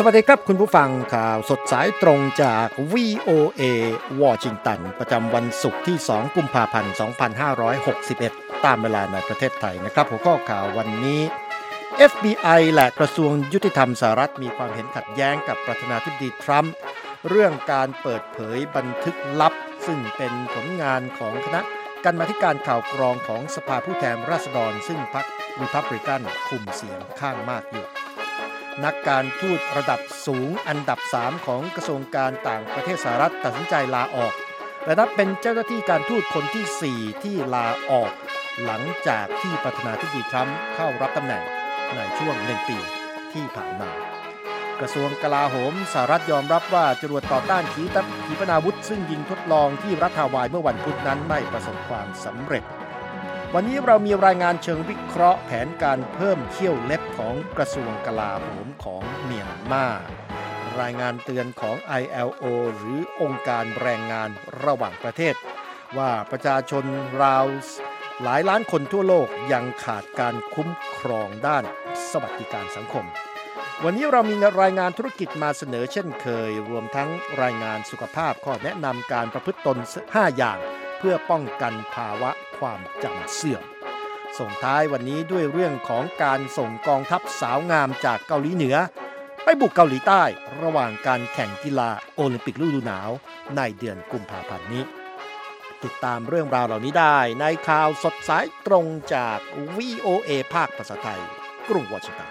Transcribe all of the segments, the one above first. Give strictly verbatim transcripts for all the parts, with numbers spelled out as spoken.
วัสดีครับคุณผู้ฟังข่าวสดสายตรงจาก วี โอ เอ วอชิงตันประจำวันศุกร์ที่สองกุมภาพันธ์สองพันห้าร้อยหกสิบเอ็ดตามเวลาในประเทศไทยนะครับหัวข้อข่าววันนี้ เอฟ บี ไอ และกระทรวงยุติธรรมสหรัฐมีความเห็นขัดแย้งกับประธานาธิบดีทรัมป์เรื่องการเปิดเผยบันทึกลับซึ่งเป็นผลงานของคณะกรรมาธิการข่าวกรองของสภาผู้แทนราษฎรซึ่งพรรครีพับลิกันคุมเสียงข้างมากอยู่นักการทูตระดับสูงอันดับสามของกระทรวงการต่างประเทศสหรัฐตัดสินใจลาออกและนับเป็นเจ้าหน้าที่การทูตคนที่สี่ที่ลาออกหลังจากที่ประธานาธิบดีทรัมป์เข้ารับตำแหน่งในช่วงหนึ่งปีที่ผ่านมากระทรวงกลาโหมสหรัฐยอมรับว่าจรวดต่อต้านขีปนาวุธซึ่งยิงทดลองที่รัฐฮาวายเมื่อวันพุธนั้นไม่ประสบความสำเร็จวันนี้เรามีรายงานเชิงวิเคราะห์แผนการเพิ่มเขี้ยวเล็บของกระทรวงกลาโหมของเมียนมารายงานเตือนของ ไอ แอล โอ หรือองค์การแรงงานระหว่างประเทศว่าประชาชนราวหลายล้านคนทั่วโลกยังขาดการคุ้มครองด้านสวัสดิการสังคมวันนี้เรามีรายงานธุรกิจมาเสนอเช่นเคยรวมทั้งรายงานสุขภาพข้อแนะนำการประพฤติตนห้าอย่างเพื่อป้องกันภาวะความจำเสื่อมส่งท้ายวันนี้ด้วยเรื่องของการส่งกองทัพสาวงามจากเกาหลีเหนือไปบุกเกาหลีใต้ระหว่างการแข่งกีฬาโอลิมปิกฤดูหนาวในเดือนกุมภาพันธ์นี้ติดตามเรื่องราวเหล่านี้ได้ในข่าวสดสายตรงจาก วี โอ เอ ภาคภาษาไทยกรุงวอชิงตัน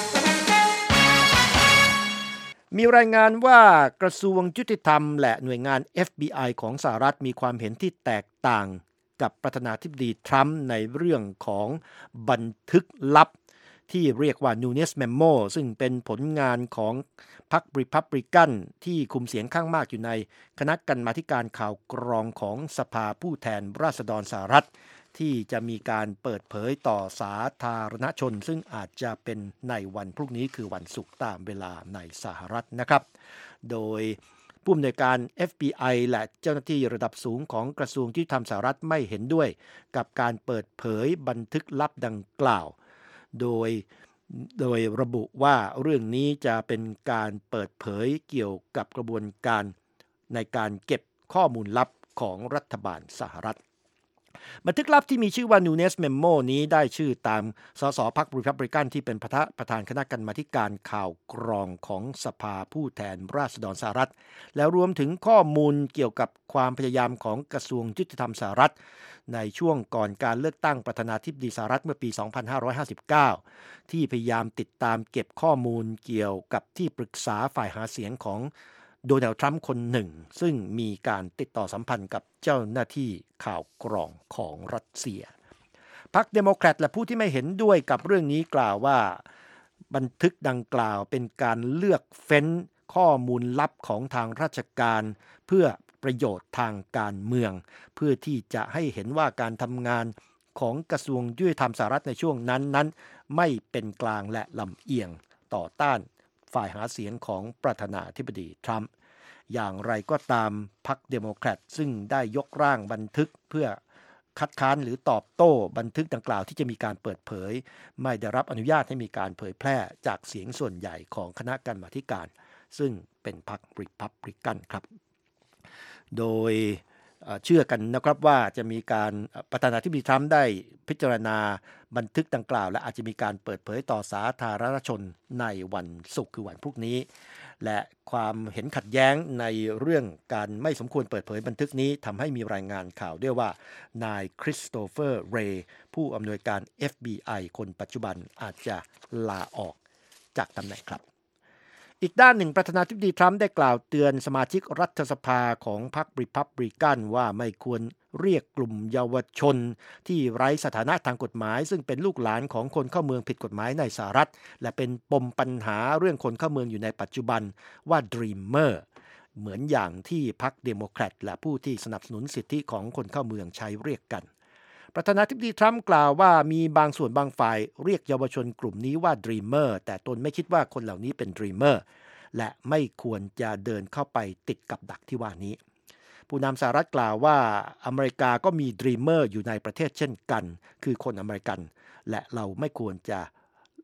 มีรายงานว่ากระทรวงยุติธรรมและหน่วยงาน เอฟ บี ไอ ของสหรัฐมีความเห็นที่แตกต่างกับประธานาธิบดีทรัมป์ในเรื่องของบันทึกลับที่เรียกว่า Nunes Memo ซึ่งเป็นผลงานของพรรครีพับลิกันที่คุมเสียงข้างมากอยู่ในคณะกรรมาธิการข่าวกรองของสภาผู้แทนราษฎรสหรัฐที่จะมีการเปิดเผยต่อสาธารณชนซึ่งอาจจะเป็นในวันพรุ่งนี้คือวันศุกร์ตามเวลาในสหรัฐนะครับโดยผู้อำนวยการ เอฟ บี ไอ และเจ้าหน้าที่ระดับสูงของกระทรวงยุติธรรมสหรัฐไม่เห็นด้วยกับการเปิดเผยบันทึกลับดังกล่าวโดยโดยระบุว่าเรื่องนี้จะเป็นการเปิดเผยเกี่ยวกับกระบวนการในการเก็บข้อมูลลับของรัฐบาลสหรัฐบันทึกลับที่มีชื่อว่า Nunes Memo นี้ได้ชื่อตามสสพรรครีพับลิกันที่เป็นประธานคณะกรรมาธิการข่าวกรองของสภาผู้แทนราษฎรสหรัฐแล้วรวมถึงข้อมูลเกี่ยวกับความพยายามของกระทรวงยุติธรรมสหรัฐในช่วงก่อนการเลือกตั้งประธานาธิบดีสหรัฐเมื่อปี สองพันห้าร้อยห้าสิบเก้า ที่พยายามติดตามเก็บข้อมูลเกี่ยวกับที่ปรึกษาฝ่ายหาเสียงของโดนัลด์ทรัมป์คนหนึ่งซึ่งมีการติดต่อสัมพันธ์กับเจ้าหน้าที่ข่าวกรองของรัสเซียพรรคเดโมแครตและผู้ที่ไม่เห็นด้วยกับเรื่องนี้กล่าวว่าบันทึกดังกล่าวเป็นการเลือกเฟ้นข้อมูลลับของทางราชการเพื่อประโยชน์ทางการเมืองเพื่อที่จะให้เห็นว่าการทำงานของกระทรวงยุติธรรมสหรัฐในช่วงนั้นนั้นไม่เป็นกลางและลำเอียงต่อต้านฝ่ายหาเสียงของประธานาธิบดีทรัมป์อย่างไรก็ตามพรรคเดโมแครตซึ่งได้ยกร่างบันทึกเพื่อคัดค้านหรือตอบโต้บันทึกดังกล่าวที่จะมีการเปิดเผยไม่ได้รับอนุญาตให้มีการเผยแพร่จากเสียงส่วนใหญ่ของคณะกรรมาธิการซึ่งเป็นพรรครีพับลิกันครับโดยเชื่อกันนะครับว่าจะมีการประธานาธิบดีทรัมป์ได้พิจารณาบันทึกดังกล่าวและอาจจะมีการเปิดเผยต่อสาธารณชนในวันศุกร์คือวันพรุ่งนี้และความเห็นขัดแย้งในเรื่องการไม่สมควรเปิดเผยบันทึกนี้ทำให้มีรายงานข่าวด้วยว่านายคริสโตเฟอร์เรย์ผู้อำนวยการ เอฟ บี ไอ คนปัจจุบันอาจจะลาออกจากตำแหน่งครับอีกด้านหนึ่งประธานาธิบดีทรัมป์ได้กล่าวเตือนสมาชิกรัฐสภาของพรรครีพับลิกันว่าไม่ควรเรียกกลุ่มเยาวชนที่ไร้สถานะทางกฎหมายซึ่งเป็นลูกหลานของคนเข้าเมืองผิดกฎหมายในสหรัฐและเป็นปมปัญหาเรื่องคนเข้าเมืองอยู่ในปัจจุบันว่า Dreamer เหมือนอย่างที่พรรคเดโมแครตและผู้ที่สนับสนุนสิทธิของคนเข้าเมืองใช้เรียกกันประธานาธิบดีทรัมป์กล่าวว่ามีบางส่วนบางฝ่ายเรียกเยาวชนกลุ่มนี้ว่า Dreamer แต่ตนไม่คิดว่าคนเหล่านี้เป็น Dreamer และไม่ควรจะเดินเข้าไปติดกับดักที่ว่านี้ผู้นำสหรัฐกล่าวว่าอเมริกาก็มี Dreamer อยู่ในประเทศเช่นกันคือคนอเมริกันและเราไม่ควรจะ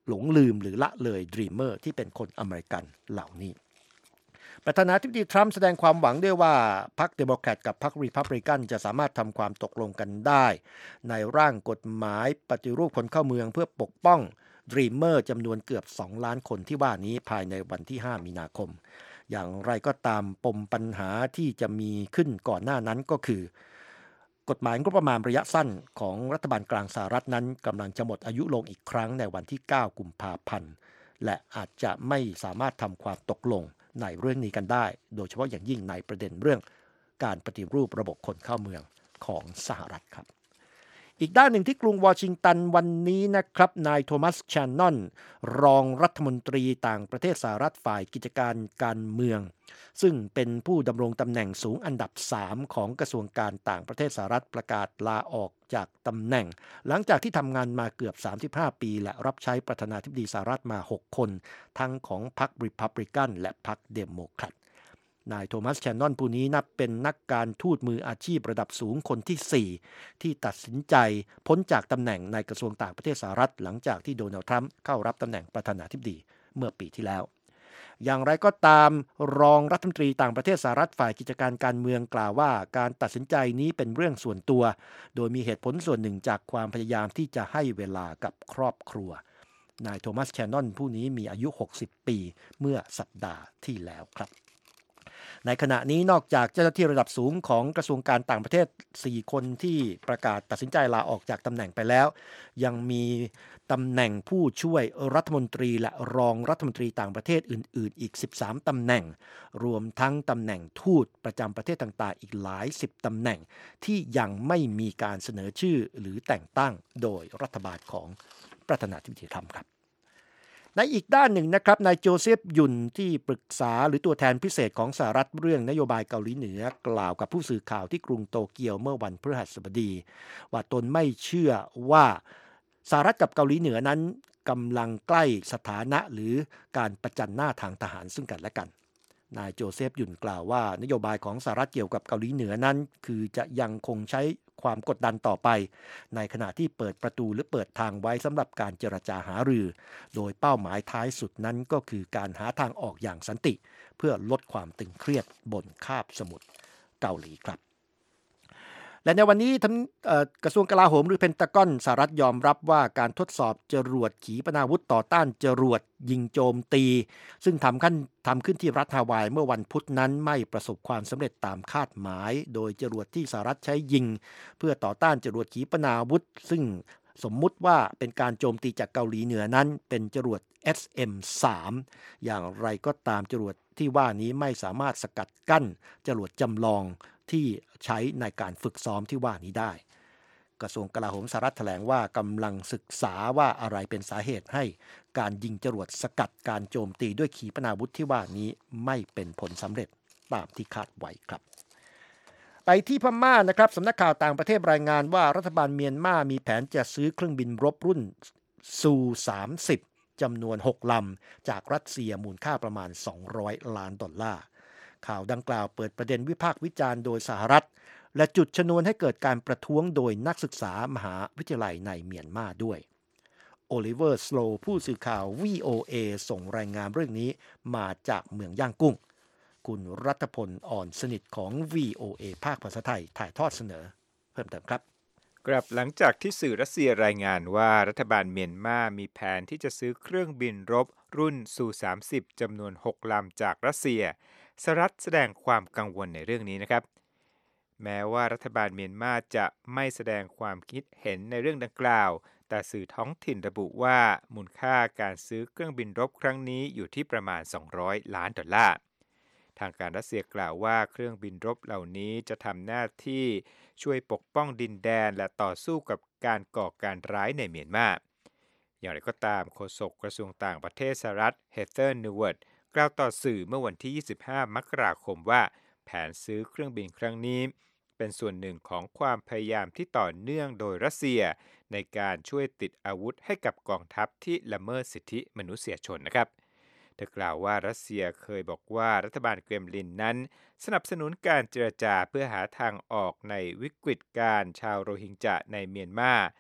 หลงลืมหรือละเลยดรีมเมอร์ที่เป็นคนอเมริกันเหล่านี้ประธานาธิบดีทรัมป์แสดงความหวังด้วยว่าพรรคเดโมแครตกับพรรครีพับลิกันจะสามารถทำความตกลงกันได้ในร่างกฎหมายปฏิรูปคนเข้าเมืองเพื่อปกป้องดรีมเมอร์จำนวนเกือบสองล้านคนที่ว่านี้ภายในวันที่ห้ามีนาคมอย่างไรก็ตามปมปัญหาที่จะมีขึ้นก่อนหน้านั้นก็คือกฎหมายงบประมาณระยะสั้นของรัฐบาลกลางสหรัฐนั้นกำลังจะหมดอายุลงอีกครั้งในวันที่เก้ากุมภาพันธ์และอาจจะไม่สามารถทำความตกลงในเรื่องนี้กันได้โดยเฉพาะอย่างยิ่งในประเด็นเรื่องการปฏิรูประบบคนเข้าเมืองของสหรัฐครับอีกด้านหนึ่งที่กรุงวอชิงตันวันนี้นะครับนายโทมัสแชนนอนรองรัฐมนตรีต่างประเทศสหรัฐฝ่ายกิจการการเมืองซึ่งเป็นผู้ดำรงตำแหน่งสูงอันดับสามของกระทรวงการต่างประเทศสหรัฐประกาศลาออกจากตำแหน่งหลังจากที่ทำงานมาเกือบสามสิบห้าปีและรับใช้ประธานาธิบดีสหรัฐมาหกคนทั้งของพรรครีพับลิกันและพรรคเดโมแครตนายโทมัสแชนนอนผู้นี้นับเป็นนักการทูตมืออาชีพระดับสูงคนที่สี่ที่ตัดสินใจพ้นจากตำแหน่งในกระทรวงต่างประเทศสหรัฐหลังจากที่โดนัลด์ทรัมป์เข้ารับตำแหน่งประธานาธิบดีเมื่อปีที่แล้วอย่างไรก็ตามรองรัฐมนตรีต่างประเทศสหรัฐฝ่ายกิจการการเมืองกล่าวว่าการตัดสินใจนี้เป็นเรื่องส่วนตัวโดยมีเหตุผลส่วนหนึ่งจากความพยายามที่จะให้เวลากับครอบครัวนายโทมัสแชนนอนผู้นี้มีอายุหกสิบปีเมื่อสัปดาห์ที่แล้วครับในขณะนี้นอกจากเจ้าหน้าที่ระดับสูงของกระทรวงการต่างประเทศสี่คนที่ประกาศตัดสินใจลาออกจากตำแหน่งไปแล้วยังมีตำแหน่งผู้ช่วยรัฐมนตรีและรองรัฐมนตรีต่างประเทศอื่นๆอีกสิบสามตำแหน่งรวมทั้งตำแหน่งทูตประจำประเทศต่างๆอีกหลายสิบตำแหน่งที่ยังไม่มีการเสนอชื่อหรือแต่งตั้งโดยรัฐบาลของประธานาธิบดีทรัมป์ครับในอีกด้านหนึ่งนะครับนายโจเซฟยุนที่ปรึกษาหรือตัวแทนพิเศษของสหรัฐเรื่องนโยบายเกาหลีเหนือกล่าวกับผู้สื่อข่าวที่กรุงโตเกียวเมื่อวันพฤหัสบดีว่าตนไม่เชื่อว่าสหรัฐกับเกาหลีเหนือนั้นกำลังใกล้สถานะหรือการประจันหน้าทางทหารซึ่งกันและกันนายโจเซฟยุนกล่าวว่านโยบายของสหรัฐเกี่ยวกับเกาหลีเหนือนั้นคือจะยังคงใช้ความกดดันต่อไปในขณะที่เปิดประตูหรือเปิดทางไว้สำหรับการเจรจาหารือโดยเป้าหมายท้ายสุดนั้นก็คือการหาทางออกอย่างสันติเพื่อลดความตึงเครียดบนคาบสมุทรเกาหลีครับและในวันนี้ทั้งกระทรวงกลาโหมหรือเพนทากอนสหรัฐยอมรับว่าการทดสอบจรวดขีปนาวุธต่อต้านจรวดยิงโจมตีซึ่งทำขึ้นทำขึ้นที่รัฐฮาวายเมื่อวันพุธนั้นไม่ประสบความสำเร็จตามคาดหมายโดยจรวดที่สหรัฐใช้ยิงเพื่อต่อต้านจรวดขีปนาวุธซึ่งสมมุติว่าเป็นการโจมตีจากเกาหลีเหนือนั้นเป็นจรวด เอส เอ็ม สาม อย่างไรก็ตามจรวดที่ว่านี้ไม่สามารถสกัดกั้นจรวดจำลองที่ใช้ในการฝึกซ้อมที่ว่านี้ได้กระทรวงกลาโหมสหรัฐแถลงว่ากำลังศึกษาว่าอะไรเป็นสาเหตุให้การยิงจรวดสกัดการโจมตีด้วยขีปนาวุธที่ว่านี้ไม่เป็นผลสำเร็จตามที่คาดไว้ครับไปที่พม่านะครับสำนักข่าวต่างประเทศรายงานว่ารัฐบาลเมียนมามีแผนจะซื้อเครื่องบินรบรุ่นซูสามสิบจำนวนหกลำจากรัสเซียมูลค่าประมาณสองร้อยล้านดอลลาร์ข่าวดังกล่าวเปิดประเด็นวิพากษ์วิจารณ์โดยสหรัฐและจุดชนวนให้เกิดการประท้วงโดยนักศึกษามหาวิทยาลัยในเมียนมาด้วยโอลิเวอร์สโลว์ผู้สื่อข่าว วี โอ เอ ส่งรายงานเรื่องนี้มาจากเมืองย่างกุ้งคุณรัฐพลอ่อนสนิทของ วี โอ เอ ภาคภาษาไทยถ่ายทอดเสนอเพิ่มเติมครับกลับหลังจากที่สื่อรัสเซียรายงานว่ารัฐบาลเมียนมามีแผนที่จะซื้อเครื่องบินรบรุ่นซูสามสิบจำนวนหกลำจากรัสเซียสหรัฐแสดงความกังวลในเรื่องนี้นะครับแม้ว่ารัฐบาลเมียนมาจะไม่แสดงความคิดเห็นในเรื่องดังกล่าวแต่สื่อท้องถิ่นระบุว่ามูลค่าการซื้อเครื่องบินรบครั้งนี้อยู่ที่ประมาณสองร้อยล้านดอลลาร์ทางการรัสเซียกล่าวว่าเครื่องบินรบเหล่านี้จะทำหน้าที่ช่วยปกป้องดินแดนและต่อสู้กับการก่อการร้ายในเมียนมาอย่างไรก็ตามโฆษกกระทรวงต่างประเทศสหรัฐเฮเธอร์นิวเวิร์ดกล่าวต่อสื่อเมื่อวันที่ยี่สิบห้ามกราคมว่าแผนซื้อเครื่องบินครั้งนี้เป็นส่วนหนึ่งของความพยายามที่ต่อเนื่องโดยรัสเซียในการช่วยติดอาวุธให้กับกองทัพที่ละเมิดสิทธิมนุษยชนนะครับเธอกล่าวว่ารัสเซียเคยบอกว่ารัฐบาลเกรมลินนั้นสนับสนุนการเจรจาเพื่อหาทางออกในวิกฤตการชาวโรฮิงญาในเมียนมา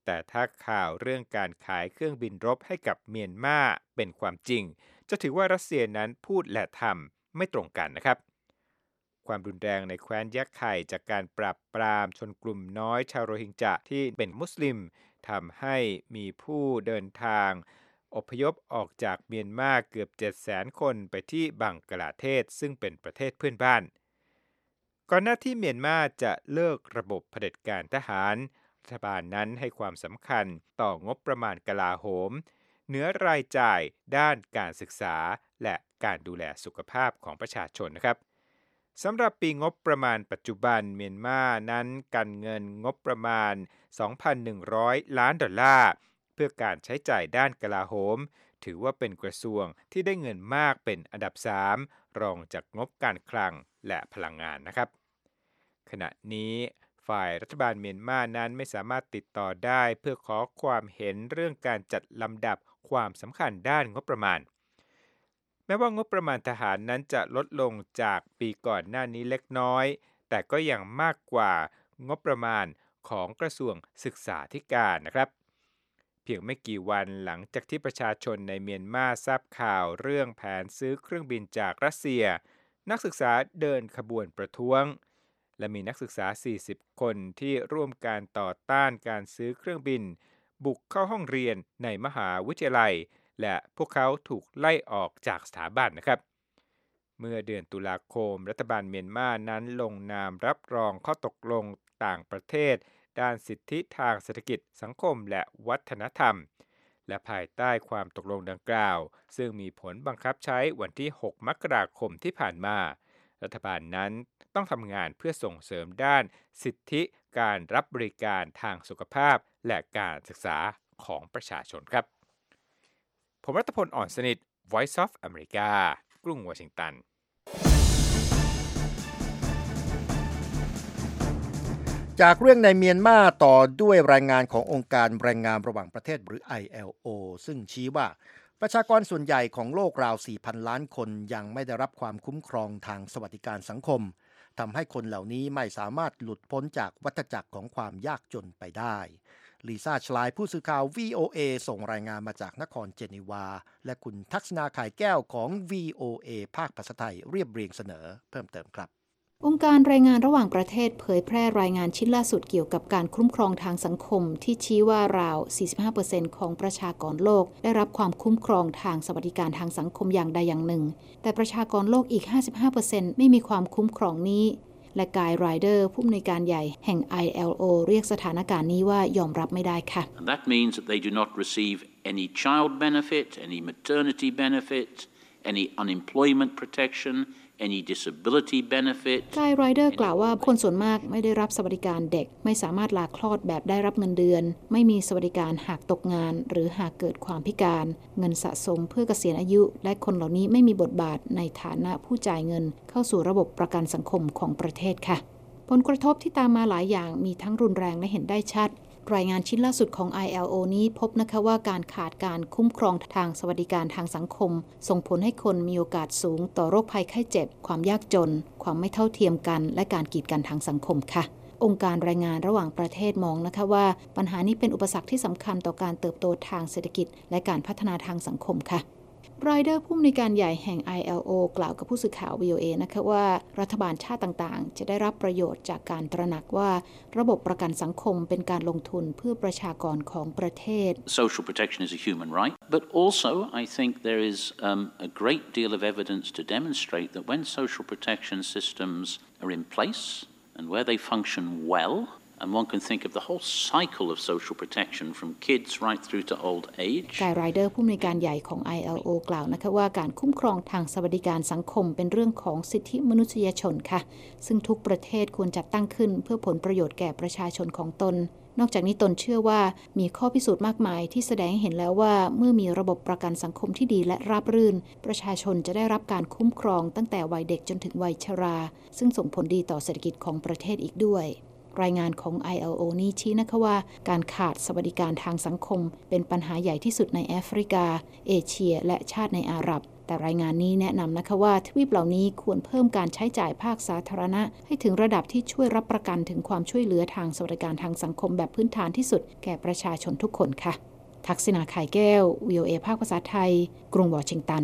แต่ถ้าข่าวเรื่องการขายเครื่องบินรบให้กับเมียนมาเป็นความจริงจะถือว่ารัสเซียนั้นพูดและทำไม่ตรงกันนะครับความรุนแรงในแคว้นยะไข่จากการปราบปรามชนกลุ่มน้อยชาวโรฮิงญะที่เป็นมุสลิมทำให้มีผู้เดินทางอพยพออกจากเมียนมาเกือบ เจ็ดแสน คนไปที่บังกลาเทศซึ่งเป็นประเทศเพื่อนบ้านก่อนหน้าที่เมียนมาจะเลิกระบบเผด็จการทหารรัฐบาลนั้นให้ความสำคัญต่องบประมาณกลาโหมเหนือรายจ่ายด้านการศึกษาและการดูแลสุขภาพของประชาชนนะครับสำหรับปีงบประมาณปัจจุบันเมียนมานั้นกันเงินงบประมาณ สองพันหนึ่งร้อย ล้านดอลลาร์เพื่อการใช้จ่ายด้านกลาโหมถือว่าเป็นกระทรวงที่ได้เงินมากเป็นอันดับสามรองจากงบการคลังและพลังงานนะครับขณะนี้ฝ่ายรัฐบาลเมียนมานั้นไม่สามารถติดต่อได้เพื่อขอความเห็นเรื่องการจัดลำดับความสำคัญด้านงบประมาณแม้ว่างบประมาณทหารนั้นจะลดลงจากปีก่อนหน้านี้เล็กน้อยแต่ก็ยังมากกว่างบประมาณของกระทรวงศึกษาธิการนะครับเพียงไม่กี่วันหลังจากที่ประชาชนในเมียนมาทราบข่าวเรื่องแผนซื้อเครื่องบินจากรัสเซียนักศึกษาเดินขบวนประท้วงและมีนักศึกษาสี่สิบคนที่ร่วมการต่อต้านการซื้อเครื่องบินบุกเข้าห้องเรียนในมหาวิทยาลัยและพวกเขาถูกไล่ออกจากสถาบันนะครับเมื่อเดือนตุลาคมรัฐบาลเมียนมานั้นลงนามรับรองข้อตกลงต่างประเทศด้านสิทธิทางเศรษฐกิจสังคมและวัฒนธรรมและภายใต้ความตกลงดังกล่าวซึ่งมีผลบังคับใช้วันที่หกมกราคมที่ผ่านมารัฐบาลนั้นต้องทำงานเพื่อส่งเสริมด้านสิทธิการรับบริการทางสุขภาพและการศึกษาของประชาชนครับผมรัตพล อ่อนสนิท Voice of America กรุงวอชิงตันจากเรื่องในเมียนมาต่อด้วยรายงานขององค์การแรงงานระหว่างประเทศหรือ ไอ แอล โอ ซึ่งชี้ว่าประชากรส่วนใหญ่ของโลกราว สี่พัน ล้านคนยังไม่ได้รับความคุ้มครองทางสวัสดิการสังคมทำให้คนเหล่านี้ไม่สามารถหลุดพ้นจากวัฏจักรของความยากจนไปได้ลิซ่าชลายผู้สื่อข่าว วี โอ เอ ส่งรายงานมาจากนครเจนีวาและคุณทักษณาข่ายแก้วของ วี โอ เอ ภาคภาษาไทยเรียบเรียงเสนอเพิ่มเติมครับองค์การรายงานระหว่างประเทศเผยแพร่รายงานชิ้นล่าสุดเกี่ยวกับการคุ้มครองทางสังคมที่ชี้ว่าราว สี่สิบห้าเปอร์เซ็นต์ ของประชากรโลกได้รับความคุ้มครองทางสวัสดิการทางสังคมอย่างใดอย่างหนึ่งแต่ประชากรโลกอีก ห้าสิบห้าเปอร์เซ็นต์ ไม่มีความคุ้มครองนี้และกายไรเดอร์ผู้อำนวยการใหญ่แห่ง ไอ แอล โอ เรียกสถานการณ์นี้ว่ายอมรับไม่ได้ค่ะ And that means that they do not receive any child benefit, any maternity benefit, any unemployment protection,Any disability benefit กายไรเดอร์กล่าวว่าคนส่วนมากไม่ได้รับสวัสดิการเด็กไม่สามารถลาคลอดแบบได้รับเงินเดือนไม่มีสวัสดิการหากตกงานหรือหากเกิดความพิการเงินสะสมเพื่อเกษียณอายุและคนเหล่านี้ไม่มีบทบาทในฐานะผู้จ่ายเงินเข้าสู่ระบบประกันสังคมของประเทศค่ะผลกระทบที่ตามมาหลายอย่างมีทั้งรุนแรงและเห็นได้ชัดรายงานชิ้นล่าสุดของ ไอ แอล โอ นี้พบนะคะว่าการขาดการคุ้มครองทางสวัสดิการทางสังคมส่งผลให้คนมีโอกาสสูงต่อโรคภัยไข้เจ็บความยากจนความไม่เท่าเทียมกันและการกีดกันทางสังคมค่ะองค์การรายงานระหว่างประเทศมองนะคะว่าปัญหานี้เป็นอุปสรรคที่สำคัญต่อการเติบโตทางเศรษฐกิจและการพัฒนาทางสังคมค่ะไรเดอร์ผู้อำนวยการใหญ่แห่ง ไอ แอล โอ กล่าวกับผู้สื่อข่าว วี โอ เอ นะคะว่ารัฐบาลชาติต่างๆจะได้รับประโยชน์จากการตระหนักว่าระบบประกันสังคมเป็นการลงทุนเพื่อประชากรของประเทศ Social protection is a human right, but also I think there is um, a great deal of evidence to demonstrate that when social protection systems are in place and where they function well,And one can think of the whole cycle of social protection from kids right through to old age. กายไรเดอร์ผู้อำนวยการใหญ่ของ ไอ แอล โอ กล่าวนะคะว่าการคุ้มครองทางสวัสดิการสังคมเป็นเรื่องของสิทธิมนุษยชนค่ะซึ่งทุกประเทศควรจัดตั้งขึ้นเพื่อผลประโยชน์แก่ประชาชนของตนนอกจากนี้ตนเชื่อว่ามีข้อพิสูจน์มากมายที่แสดงให้เห็นแล้วว่าเมื่อมีระบบประกันสังคมที่ดีและราบรื่นประชาชนจะได้รับการคุ้มครองตั้งแต่วัยเด็กจนถึงวัยชราซึ่งส่งผลดีต่อเศรษฐกิจของประเทศอีกด้วยรายงานของ ไอ แอล โอ นี้ชี้นะคะว่าการขาดสวัสดิการทางสังคมเป็นปัญหาใหญ่ที่สุดในแอฟริกาเอเชียและชาติในอาหรับแต่รายงานนี้แนะนำนะคะว่าทวีปเหล่านี้ควรเพิ่มการใช้จ่ายภาคสาธารณะให้ถึงระดับที่ช่วยรับประกันถึงความช่วยเหลือทางสวัสดิการทางสังคมแบบพื้นฐานที่สุดแก่ประชาชนทุกคนค่ะทักษิณา ไข่แก้ว วี โอ เอ ภาคภาษาไทยกรุงวอชิงตัน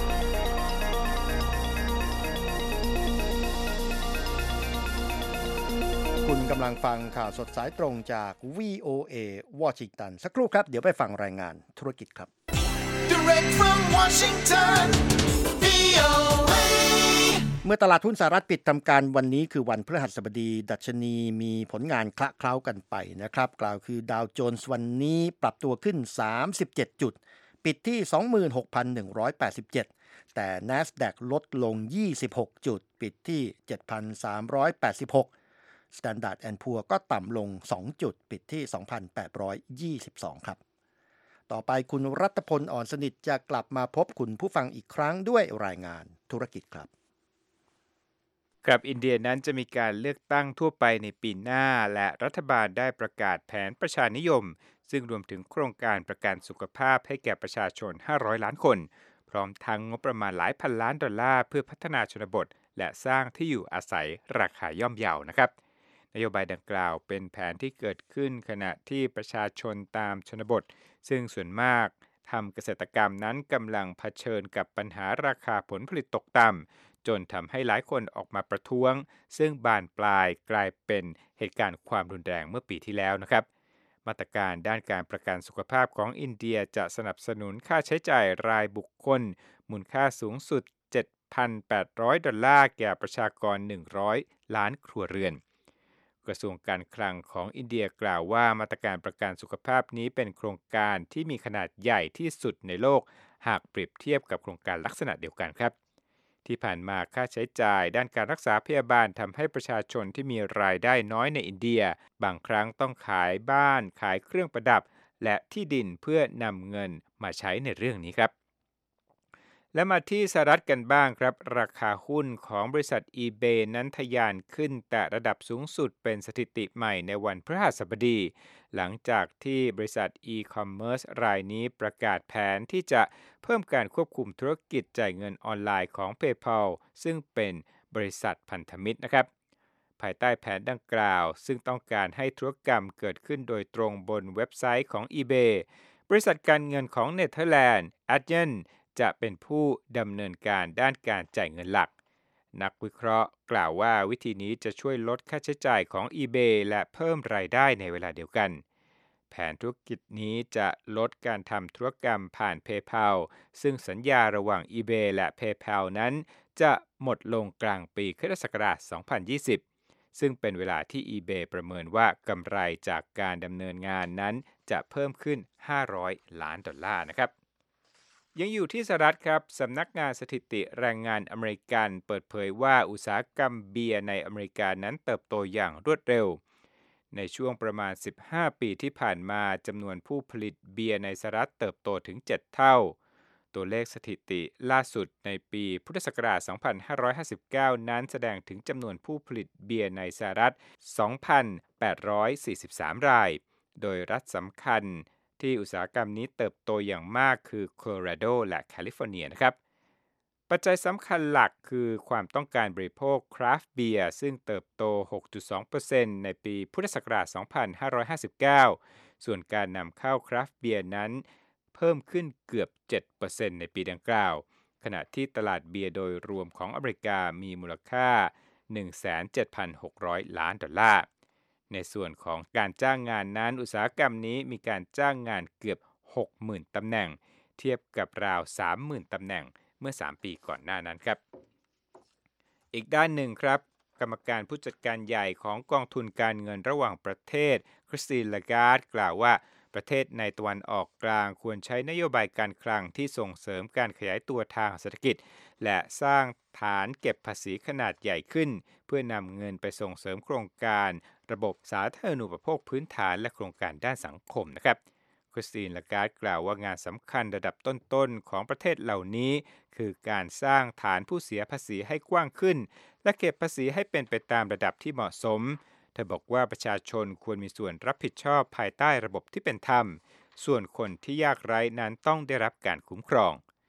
คุณกำลังฟังข่าวสดสายตรงจาก วี โอ เอ วอชิงตันสักครู่ครับเดี๋ยวไปฟังรายงานธุรกิจครับ Direct from Washington วี โอ เอเมื่อตลาดหุ้นสหรัฐปิดทำการวันนี้คือวันพฤหัสบดีดัชนีมีผลงานคละเคล้ากันไปนะครับกล่าวคือดาวโจนส์วันนี้ปรับตัวขึ้นสามสิบเจ็ดจุดปิดที่ สองหมื่นหกพันหนึ่งร้อยแปดสิบเจ็ด แต่ NASDAQ ลดลงยี่สิบหกจุดปิดที่ เจ็ดพันสามร้อยแปดสิบหก Standard แอนด์ Poor's ก็ต่ำลงสองจุดปิดที่ สองพันแปดร้อยยี่สิบสอง ครับต่อไปคุณรัตพลอ่อนสนิทจะกลับมาพบคุณผู้ฟังอีกครั้งด้วยรายงานธุรกิจครับครับอินเดียนั้นจะมีการเลือกตั้งทั่วไปในปีหน้าและรัฐบาลได้ประกาศแผนประชานิยมซึ่งรวมถึงโครงการประกันสุขภาพให้แก่ประชาชนห้าร้อยล้านคนพร้อมทั้งงบประมาณหลายพันล้านดอลลาร์เพื่อพัฒนาชนบทและสร้างที่อยู่อาศัยราคาย่อมเยานะครับนโยบายดังกล่าวเป็นแผนที่เกิดขึ้นขณะที่ประชาชนตามชนบทซึ่งส่วนมากทำเกษตรกรรมนั้นกำลังเผชิญกับปัญหาราคาผลผลิตตกต่ำจนทำให้หลายคนออกมาประท้วงซึ่งบานปลายกลายเป็นเหตุการณ์ความรุนแรงเมื่อปีที่แล้วนะครับมาตรการด้านการประกันสุขภาพของอินเดียจะสนับสนุนค่าใช้จ่ายรายบุคคลมูลค่าสูงสุด เจ็ดพันแปดร้อย ดอลลาร์แก่ประชากรหนึ่งร้อยล้านครัวเรือนกระทรวงการคลังของอินเดียกล่าวว่ามาตรการประกันสุขภาพนี้เป็นโครงการที่มีขนาดใหญ่ที่สุดในโลกหากเปรียบเทียบกับโครงการลักษณะเดียวกันครับที่ผ่านมาค่าใช้จ่ายด้านการรักษาพยาบาลทำให้ประชาชนที่มีรายได้น้อยในอินเดียบางครั้งต้องขายบ้านขายเครื่องประดับและที่ดินเพื่อนำเงินมาใช้ในเรื่องนี้ครับและมาที่สหรัฐกันบ้างครับราคาหุ้นของบริษัท eBay นั้นทะยานขึ้นแต่ระดับสูงสุดเป็นสถิติใหม่ในวันพฤหัสบดีหลังจากที่บริษัท e-commerce รายนี้ประกาศแผนที่จะเพิ่มการควบคุมธุรกิจจ่ายเงินออนไลน์ของ PayPal ซึ่งเป็นบริษัทพันธมิตรนะครับภายใต้แผนดังกล่าวซึ่งต้องการให้ธุรกรรมเกิดขึ้นโดยตรงบนเว็บไซต์ของ eBay บริษัทการเงินของเนเธอร์แลนด์ Adyenจะเป็นผู้ดำเนินการด้านการจ่ายเงินหลักนักวิเคราะห์กล่าวว่าวิธีนี้จะช่วยลดค่าใช้จ่ายของ eBay และเพิ่มรายได้ในเวลาเดียวกันแผนธุรกิจนี้จะลดการทำธุรกรรมผ่าน PayPal ซึ่งสัญญาระหว่าง eBay และ PayPal นั้นจะหมดลงกลางปีค.ศ. สองพันยี่สิบซึ่งเป็นเวลาที่ eBay ประเมินว่ากำไรจากการดำเนินงานนั้นจะเพิ่มขึ้นห้าร้อยล้านดอลลาร์นะครับยังอยู่ที่สหรัฐครับสำนักงานสถิติแรงงานอเมริกันเปิดเผยว่าอุตสาหกรรมเบียร์ในอเมริกานั้นเติบโตอย่างรวดเร็วในช่วงประมาณสิบห้าปีที่ผ่านมาจำนวนผู้ผลิตเบียร์ในสหรัฐเติบโตถึงเจ็ดเท่าตัวเลขสถิติล่าสุดในปีพุทธศักราชสองพันห้าร้อยห้าสิบเก้านั้นแสดงถึงจำนวนผู้ผลิตเบียร์ในสหรัฐ สองพันแปดร้อยสี่สิบสาม รายโดยรัฐสำคัญที่อุตสาหกรรมนี้เติบโตอย่างมากคือโคโลราโดและแคลิฟอร์เนียนะครับปัจจัยสำคัญหลักคือความต้องการบริโภคคราฟต์เบียร์ซึ่งเติบโต หกจุดสองเปอร์เซ็นต์ ในปีพุทธศักราชสองพันห้าร้อยห้าสิบเก้าส่วนการนำเข้าคราฟต์เบียร์นั้นเพิ่มขึ้นเกือบ เจ็ดเปอร์เซ็นต์ ในปีดังกล่าวขณะที่ตลาดเบียร์โดยรวมของอเมริกามีมูลค่า หนึ่งแสนเจ็ดพันหกร้อย ล้านดอลลาร์ในส่วนของการจ้างงานนั้นอุตสาหกรรมนี้มีการจ้างงานเกือบ หกหมื่น ตำแหน่งเทียบกับราว สามหมื่น ตำแหน่งเมื่อสามปีก่อนหน้านั้นครับอีกด้านหนึ่งครับกรรมการผู้จัดการใหญ่ของกองทุนการเงินระหว่างประเทศคริสติน ลาการ์ดกล่าวว่าประเทศในตะวันออกกลางควรใช้นโยบายการคลังที่ส่งเสริมการขยายตัวทางเศรษฐกิจและสร้างฐานเก็บภาษีขนาดใหญ่ขึ้นเพื่อนำเงินไปส่งเสริมโครงการระบบสาธารณูปโภคพื้นฐานและโครงการด้านสังคมนะครับคริสติน ลาการ์ดกล่าวว่างานสำคัญระดับต้นๆของประเทศเหล่านี้คือการสร้างฐานผู้เสียภาษีให้กว้างขึ้นและเก็บภาษีให้เป็นไปตามระดับที่เหมาะสมเธอบอกว่าประชาชนควรมีส่วนรับผิดชอบภายใต้ระบบที่เป็นธรรมส่วนคนที่ยากไร้นั้นต้องได้รับการคุ้มครอง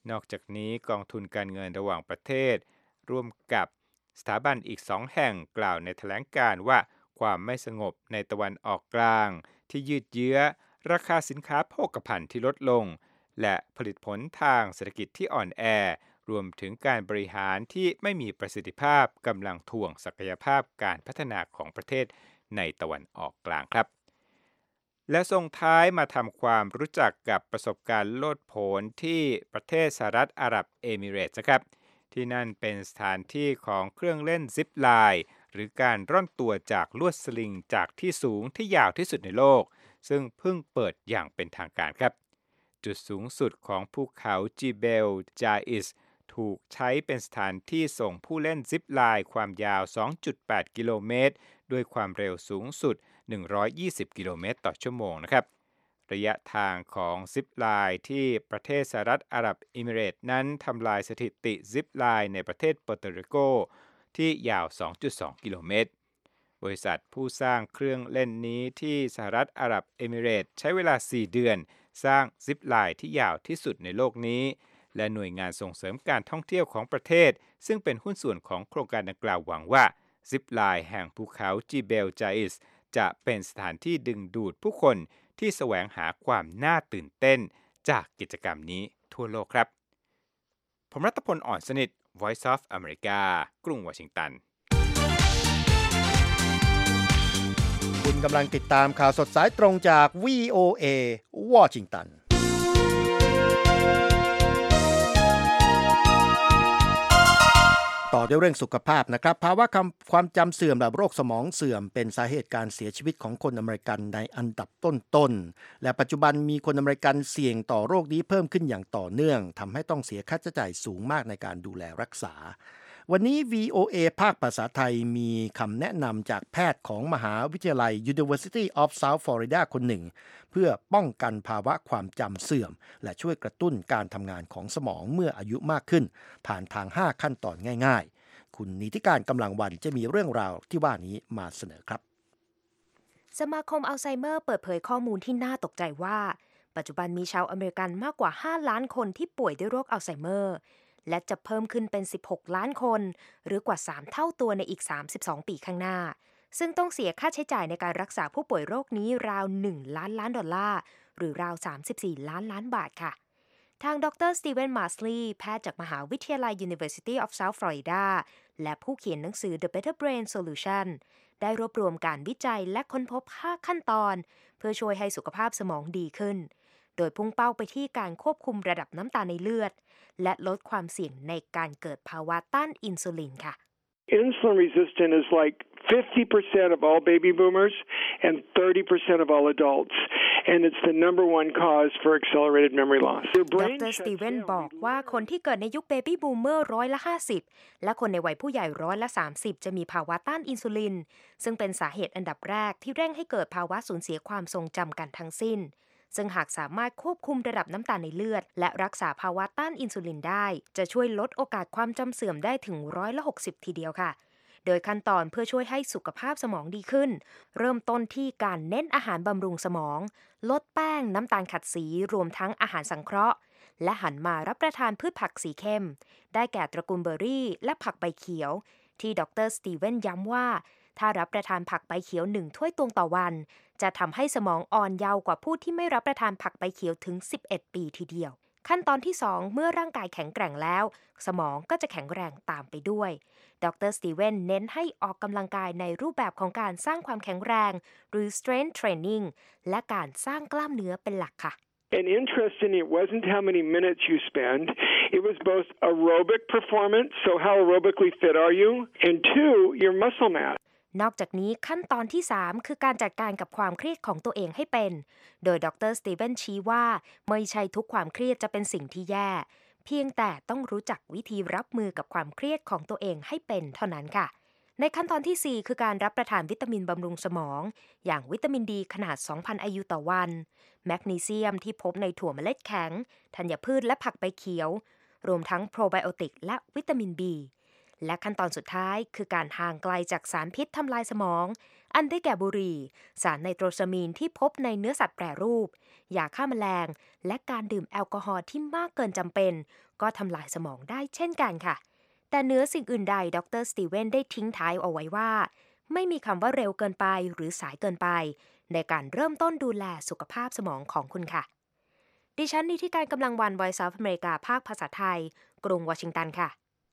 นอกจากนี้กองทุนการเงินระหว่างประเทศร่วมกับสถาบันอีกสองแห่งกล่าวในแถลงการณ์ว่าความไม่สงบในตะวันออกกลางที่ยืดเยื้อราคาสินค้าโภคภัณฑ์ที่ลดลงและผลิตผลทางเศรษฐกิจที่อ่อนแอรวมถึงการบริหารที่ไม่มีประสิทธิภาพกำลังถ่วงศักยภาพการพัฒนาของประเทศในตะวันออกกลางครับและส่งท้ายมาทำความรู้จักกับประสบการณ์โลดโผนที่ประเทศสหรัฐอาหรับเอมิเรตส์ครับที่นั่นเป็นสถานที่ของเครื่องเล่นซิปไลน์หรือการร่อนตัวจากลวดสลิงจากที่สูงที่ยาวที่สุดในโลกซึ่งเพิ่งเปิดอย่างเป็นทางการครับจุดสูงสุดของภูเขาจิเบลจาอิสถูกใช้เป็นสถานที่ส่งผู้เล่นซิปไลน์ความยาว สองจุดแปด กิโลเมตรด้วยความเร็วสูงสุดหนึ่งร้อยยี่สิบกิโลเมตรต่อชั่วโมงนะครับระยะทางของซิปไลน์ที่ประเทศสหรัฐอาหรับเอมิเรตส์นั้นทำลายสถิติซิปไลน์ในประเทศเปอร์โตริโกที่ยาว สองจุดสอง กิโลเมตรบริษัทผู้สร้างเครื่องเล่นนี้ที่สหรัฐอาหรับเอมิเรตส์ใช้เวลาสี่เดือนสร้างซิปไลน์ที่ยาวที่สุดในโลกนี้และหน่วยงานส่งเสริมการท่องเที่ยวของประเทศซึ่งเป็นหุ้นส่วนของโครงการดังกล่าวหวังว่าซิปไลน์แห่งภูเขาจิเบลจาอิสจะเป็นสถานที่ดึงดูดผู้คนที่แสวงหาความน่าตื่นเต้นจากกิจกรรมนี้ทั่วโลกครับผมรัตพล อ่อนสนิท Voice of America กรุงวอชิงตันคุณกำลังติดตามข่าวสดสายตรงจาก วี โอ เอ วอชิงตันต่อด้วยเรื่องสุขภาพนะครับภาวะความจำเสื่อมและโรคสมองเสื่อมเป็นสาเหตุการเสียชีวิตของคนอเมริกันในอันดับต้นๆและปัจจุบันมีคนอเมริกันเสี่ยงต่อโรคนี้เพิ่มขึ้นอย่างต่อเนื่องทำให้ต้องเสียค่าใช้จ่ายสูงมากในการดูแลรักษาวันนี้ วี โอ เอ ภาคภาษาไทยมีคำแนะนำจากแพทย์ของมหาวิทยาลัย University of South Florida คนหนึ่งเพื่อป้องกันภาวะความจำเสื่อมและช่วยกระตุ้นการทำงานของสมองเมื่ออายุมากขึ้นผ่านทางห้าขั้นตอนง่ายๆคุณนิติการกำลังวันจะมีเรื่องราวที่ว่านี้มาเสนอครับสมาคมอัลไซเมอร์เปิดเผยข้อมูลที่น่าตกใจว่าปัจจุบันมีชาวอเมริกันมากกว่าห้าล้านคนที่ป่วยด้วยโรคอัลไซเมอร์และจะเพิ่มขึ้นเป็นสิบหกล้านคนหรือกว่าสามเท่าตัวในอีกสามสิบสองปีข้างหน้าซึ่งต้องเสียค่าใช้จ่ายในการรักษาผู้ป่วยโรคนี้ราวหนึ่งล้านล้านดอลลาร์หรือราวสามสิบสี่ล้านล้านบาทค่ะทางดรสตีเวนมาสลีย์แพทย์จากมหาวิทยาลัย University of South Florida และผู้เขียนหนังสือ The Better Brain Solution ได้รวบรวมการวิจัยและค้นพบห้าขั้นตอนเพื่อช่วยให้สุขภาพสมองดีขึ้นโดยพุ่งเป้าไปที่การควบคุมระดับน้ำตาลในเลือดและลดความเสี่ยงในการเกิดภาวะต้านอินซูลินค่ะ Insulin resistant is like fifty percent of all baby boomers and thirty percent of all adults and it's the number one cause for accelerated memory loss ดรสตีเวนบอกว่าคนที่เกิดในยุคเบบี้บูมเมอร์ร้อยละห้าสิบและคนในวัยผู้ใหญ่ร้อยละสามสิบจะมีภาวะต้านอินซูลินซึ่งเป็นสาเหตุอันดับแรกที่เร่งให้เกิดภาวะสูญเสียความทรงจำกันทั้งสิ้นซึ่งหากสามารถควบคุมระดับน้ำตาลในเลือดและรักษาภาวะต้านอินซูลินได้จะช่วยลดโอกาสความจำเสื่อมได้ถึงร้อยละหกสิบทีเดียวค่ะโดยขั้นตอนเพื่อช่วยให้สุขภาพสมองดีขึ้นเริ่มต้นที่การเน้นอาหารบำรุงสมองลดแป้งน้ำตาลขัดสีรวมทั้งอาหารสังเคราะห์และหันมารับประทานพืชผักสีเข้มได้แก่ตระกูลเบอร์รี่และผักใบเขียวที่ดรสตีเวนย้ำว่าถ้ารับประทานผักใบเขียวหนึ่งถ้วยตวงต่อวันจะทำให้สมองอ่อนเยาว์กว่าผู้ที่ไม่รับประทานผักใบเขียวถึงสิบเอ็ดปีทีเดียวขั้นตอนที่สองเมื่อร่างกายแข็งแกร่งแล้วสมองก็จะแข็งแรงตามไปด้วยดรสตีเวนเน้นให้ออกกำลังกายในรูปแบบของการสร้างความแข็งแรงหรือ strength training และการสร้างกล้ามเนื้อเป็นหลักค่ะ And interestingly, it wasn't how many minutes you spend. It was both aerobic performance, so how aerobically fit are you, and two, your muscle mass. นอกจากนี้ขั้นตอนที่สามคือการจัดการกับความเครียดของตัวเองให้เป็นโดยดรสตีเวนชี้ว่าไม่ใช่ทุกความเครียดจะเป็นสิ่งที่แย่เพียงแต่ต้องรู้จักวิธีรับมือกับความเครียดของตัวเองให้เป็นเท่านั้นค่ะในขั้นตอนที่สี่คือการรับประทานวิตามินบำรุงสมองอย่างวิตามินดีขนาด สองพัน ไอ ยู ต่อวันแมกนีเซียมที่พบในถั่วเมล็ดแข็งธัญพืชและผักใบเขียวรวมทั้งโปรไบโอติกและวิตามิน B และขั้นตอนสุดท้ายคือการห่างไกลจากสารพิษทำลายสมองอันได้แก่บุหรี่สารไนโตรซามีนที่พบในเนื้อสัตว์แปรรูปยาฆ่าแมลงและการดื่มแอลกอฮอล์ที่มากเกินจำเป็นก็ทำลายสมองได้เช่นกันค่ะแต่เหนือสิ่งอื่นใดดร.สตีเวนได้ทิ้งท้ายเอาไว้ว่าไม่มีคำว่าเร็วเกินไปหรือสายเกินไปในการเริ่มต้นดูแลสุขภาพสมองของคุณค่ะดิฉันนิติการกำลังวัน Voice of America ภาคภาษาไทยกรุงวอชิงตันค่ะ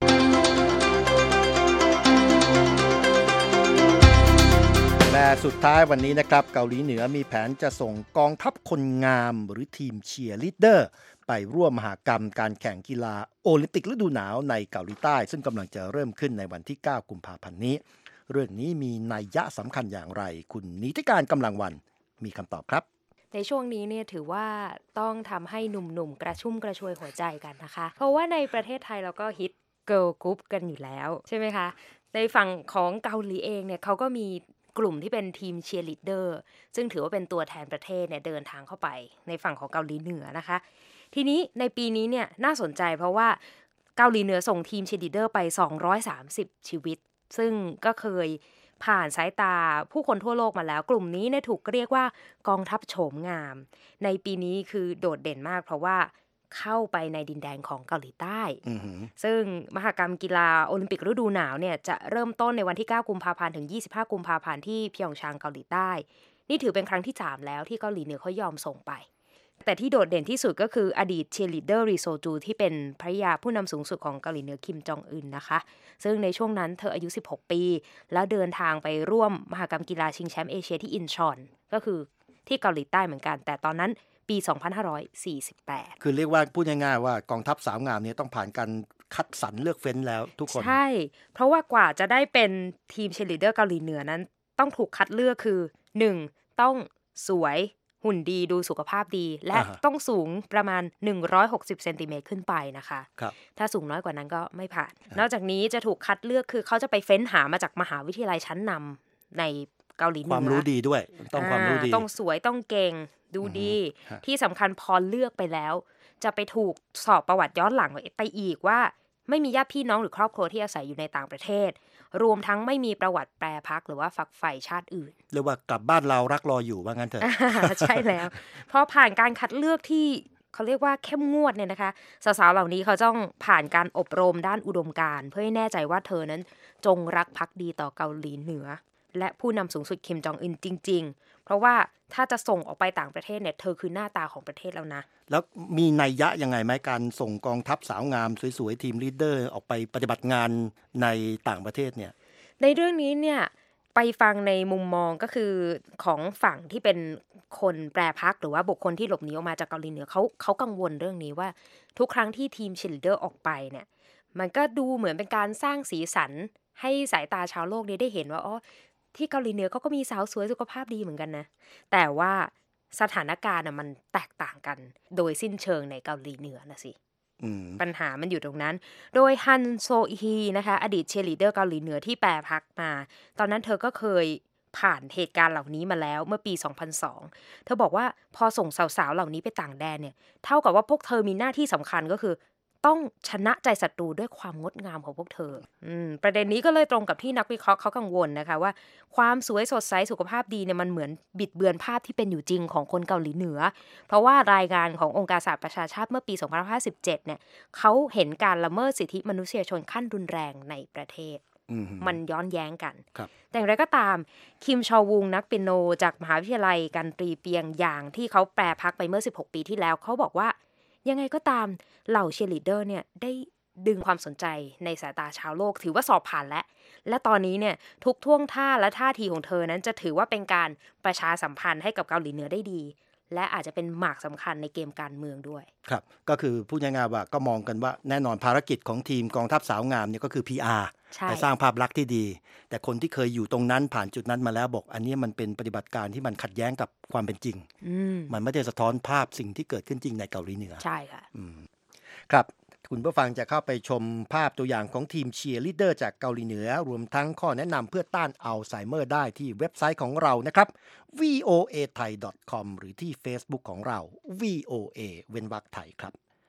และสุดท้ายวันนี้นะครับเกาหลีเหนือมีแผนจะส่งกองทัพคนงามหรือทีมเชียร์ลีดเดอร์ไปร่วมมหกรรมการแข่งกีฬาโอลิมปิกฤดูหนาวในเกาหลีใต้ซึ่งกำลังจะเริ่มขึ้นในวันที่เก้ากุมภาพันธ์นี้เรื่องนี้มีนัยยะสำคัญอย่างไรคุณนิติการกำลังวันมีคำตอบครับในช่วงนี้เนี่ยถือว่าต้องทำให้หนุ่มๆกระชุ่มกระชวยหัวใจกันนะคะเพราะว่าในประเทศไทยเราก็ฮิตเกิร์ลกรุ๊ปกันอยู่แล้วใช่ไหมคะในฝั่งของเกาหลีเองเนี่ยเขาก็มีกลุ่มที่เป็นทีมเชียร์ลีดเดอร์ซึ่งถือว่าเป็นตัวแทนประเทศเนี่ยเดินทางเข้าไปในฝั่งของเกาหลีเหนือนะคะทีนี้ในปีนี้เนี่ยน่าสนใจเพราะว่าเกาหลีเหนือส่งทีมเชียร์ลีดเดอร์ไปสองร้อยสามสิบชีวิตซึ่งก็เคยผ่านสายตาผู้คนทั่วโลกมาแล้วกลุ่มนี้เนี่ยถูกเรียกว่ากองทัพโฉมงามในปีนี้คือโดดเด่นมากเพราะว่าเข้าไปในดินแดนของเกาหลีใต้ mm-hmm. ซึ่งมหกรรมกีฬาโอลิมปิกฤดูหนาวเนี่ยจะเริ่มต้นในวันที่เก้ากุมภาพันธ์ถึงยี่สิบห้ากุมภาพันธ์ที่เพียงชางเกาหลีใต้นี่ถือเป็นครั้งที่สามแล้วที่เกาหลีเหนือเขายอมส่งไปแต่ที่โดดเด่นที่สุดก็คืออดีตเชียร์ลีดเดอร์รีโซจูที่เป็นภรรยาผู้นำสูงสุดของเกาหลีเหนือคิมจองอึนนะคะซึ่งในช่วงนั้นเธออายุสิบหกปีแล้วเดินทางไปร่วมมหกรรมกีฬาชิงแชมป์เอเชียที่อินชอนก็คือที่เกาหลีใต้เหมือนกันแต่ตอนนั้นปีสองพันห้าร้อยสี่สิบแปดคือเรียกว่าพูดง่ายๆว่ากองทัพสาวงามนี้ต้องผ่านการคัดสรรเลือกเฟ้นแล้วทุกคนใช่เพราะว่ากว่าจะได้เป็นทีมเชียร์ลีดเดอร์เกาหลีเหนือนั้นต้องถูกคัดเลือกคือหนึ่งต้องสวยหุ่นดีดูสุขภาพดีและต้องสูงประมาณหนึ่งร้อยหกสิบเซนติเมตรขึ้นไปนะคะถ้าสูงน้อยกว่านั้นก็ไม่ผ่านนอกจากนี้จะถูกคัดเลือกคือเขาจะไปเฟ้นหามาจากมหาวิทยาลัยชั้นนำในเกาหลีเหนือความรู้ดีด้วยต้องความรู้ดีต้องสวยต้องเก่งดูดีที่สำคัญพอเลือกไปแล้วจะไปถูกสอบประวัติย้อนหลังไปอีกว่าไม่มีญาติพี่น้องหรือครอบครัวที่อาศัยอยู่ในต่างประเทศรวมทั้งไม่มีประวัติแปรพักหรือว่าฝักใฝ่ชาติอื่นเรียกว่ากลับบ้านเรารักรออยู่ว่างั้นเถอะใช่แล้วพอผ่านการคัดเลือกที่เขาเรียกว่าเข้มงวดเนี่ยนะคะสาวๆเหล่านี้เขาต้องผ่านการอบรมด้านอุดมการณ์เพื่อให้แน่ใจว่าเธอนั้นจงรักภักดีต่อเกาหลีเหนือและผู้นำสูงสุดคิมจองอึนจริงๆเพราะว่าถ้าจะส่งออกไปต่างประเทศเนี่ยเธอคือหน้าตาของประเทศแล้วนะแล้วมีนัยยะยังไงไหมการส่งกองทัพสาวงามสวยๆทีมลีดเดอร์ออกไปปฏิบัติงานในต่างประเทศเนี่ยในเรื่องนี้เนี่ยไปฟังในมุมมองก็คือของฝั่งที่เป็นคนแปรพักหรือว่าบุคคลที่หลบหนีออกมาจากเกาหลีเหนือเขาเขากังวลเรื่องนี้ว่าทุกครั้งที่ทีมเชียร์ลีดเดอร์ออกไปเนี่ยมันก็ดูเหมือนเป็นการสร้างสีสันให้สายตาชาวโลกนี้ได้เห็นว่าอ๋อที่เกาหลีเหนือเขาก็มีสาวสวยสุขภาพดีเหมือนกันนะแต่ว่าสถานการณ์น่ะมันแตกต่างกันโดยสิ้นเชิงในเกาหลีเหนือนะสิปัญหามันอยู่ตรงนั้นโดยฮันโซฮีนะคะอดีตเชียร์ลีดเดอร์เกาหลีเหนือที่แปรพักมาตอนนั้นเธอก็เคยผ่านเหตุการณ์เหล่านี้มาแล้วเมื่อปีสองพันสองเธอบอกว่าพอส่งสาวๆเหล่านี้ไปต่างแดนเนี่ยเท่ากับว่าพวกเธอมีหน้าที่สำคัญก็คือต้องชนะใจศัตรูด้วยความงดงามของพวกเธออืมประเด็นนี้ก็เลยตรงกับที่นักวิเคราะห์เขากังวลนะคะว่าความสวยสดใสสุขภาพดีเนี่ยมันเหมือนบิดเบือนภาพที่เป็นอยู่จริงของคนเกาหลีเหนือเพราะว่ารายงานขององค์การสหประชาชาติเมื่อปีสองพันห้าร้อยสิบเจ็ดเนี่ยเขาเห็นการละเมิดสิทธิมนุษยชนขั้นรุนแรงในประเทศมันย้อนแย้งกันแต่อย่างไรก็ตามคิมชอวุงนักเปียโนจากมหาวิทยาลัยการตรีเปียงยางที่เขาแปรพักไปเมื่อสิบหกปีที่แล้วเขาบอกว่ายังไงก็ตามเหล่าเชียร์ลีดเดอร์เนี่ยได้ดึงความสนใจในสายตาชาวโลกถือว่าสอบผ่านแล้วและตอนนี้เนี่ยทุกท่วงท่าและท่าทีของเธอนั้นจะถือว่าเป็นการประชาสัมพันธ์ให้กับเกาหลีเหนือได้ดีและอาจจะเป็นหมากสำคัญในเกมการเมืองด้วยครับก็คือพูดง่ายๆว่าก็มองกันว่าแน่นอนภารกิจของทีมกองทัพสาวงามเนี่ยก็คือ พี อาร์ ไปสร้างภาพลักษณ์ที่ดีแต่คนที่เคยอยู่ตรงนั้นผ่านจุดนั้นมาแล้วบอกอันนี้มันเป็นปฏิบัติการที่มันขัดแย้งกับความเป็นจริงมันไม่ได้สะท้อนภาพสิ่งที่เกิดขึ้นจริงในเกาหลีเหนือใช่ค่ะครับคุณผู้ฟังจะเข้าไปชมภาพตัวอย่างของทีมเชียร์ลีดเดอร์จากเกาหลีเหนือรวมทั้งข้อแนะนำเพื่อต้านอัลไซเมอร์ได้ที่เว็บไซต์ของเรานะครับ วี โอ เอ ไทย ดอท คอม หรือที่ Facebook ของเรา วี โอ เอ เว้นวรรคไทยครับจ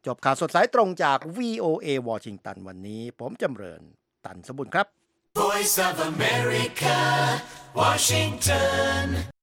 จบข่าวสดสายตรงจาก วี โอ เอ Washington วันนี้ผมจำเริญตันสมบุญครับ Voice of America, Washington